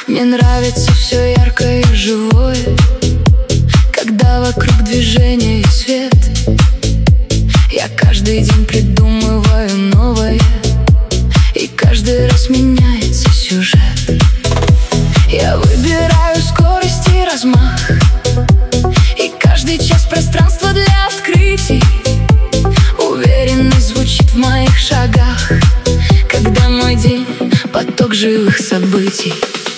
Мне нравится все яркое и живое, когда вокруг движение и свет. Я каждый день придумываю новое, и каждый раз меняется сюжет. Я выбираю скорость и размах, и каждый час пространство для открытий. Уверенность звучит в моих шагах, когда мой день — поток живых событий.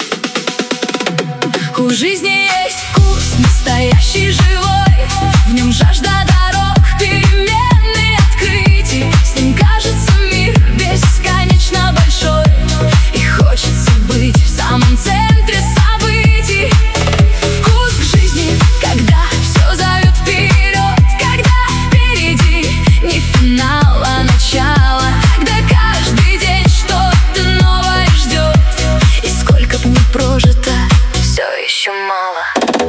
У жизни есть вкус, настоящий, живой. В нем жажда дорог, перемены, открытий. С ним кажется мир бесконечно большой, и хочется быть в самом центре событий. Вкус к жизни, когда все зовет вперед, когда впереди не финал, а начало, когда каждый день что-то новое ждет, и сколько б ни прожито, все еще мало.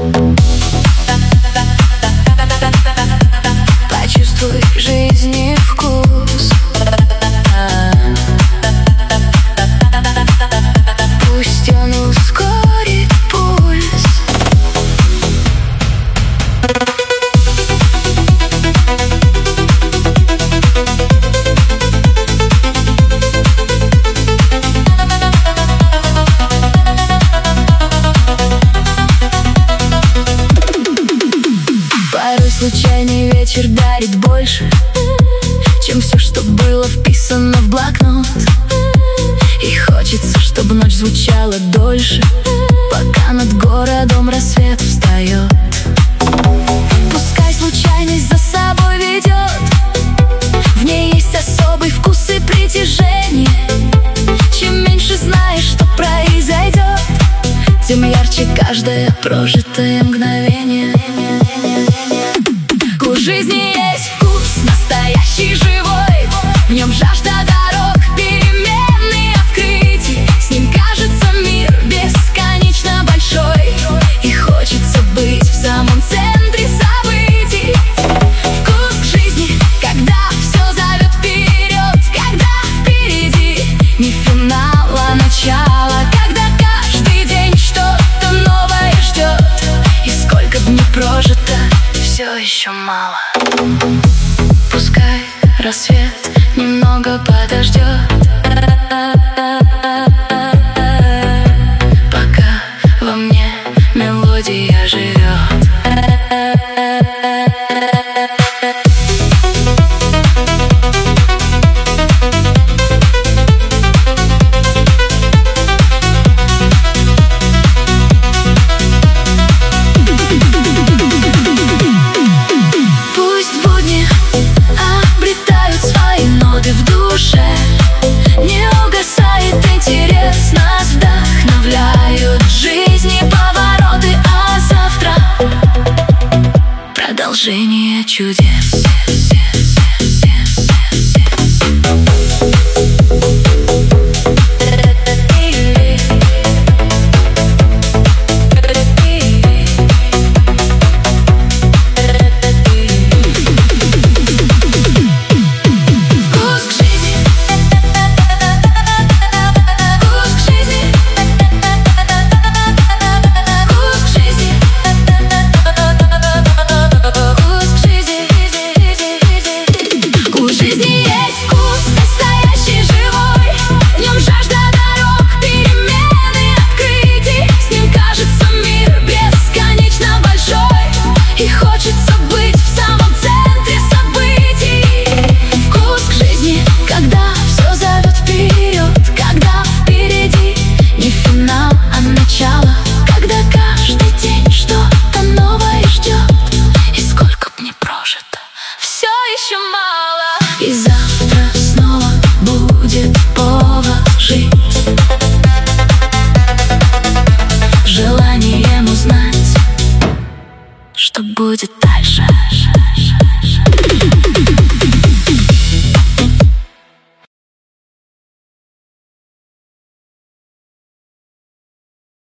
Почувствуй жизни вкус, пусть он ускорит пульс. Случайный вечер дарит больше, чем все, что было вписано в блокнот. И хочется, чтобы ночь звучала дольше, пока над городом рассвет встает. Пускай случайность за собой ведет, в ней есть особый вкус и притяжение. Чем меньше знаешь, что произойдет, тем ярче каждое прожитое мгновение. У жизни есть вкус, настоящий, живой. В нем жажда дорог, перемены, открытий. С ним кажется мир бесконечно большой, и хочется быть в самом центре событий. Вкус к жизни, когда все зовет вперед, когда впереди не финал, а начало, когда каждый день что-то новое ждет, и сколько б ни прожито, все еще мало. Пускай рассвет немного подождет, пока во мне мелодия живет. Не угасает интерес, нас вдохновляют жизни повороты, а завтра продолжение чудес. И завтра снова будет повод жить, желанием узнать, что будет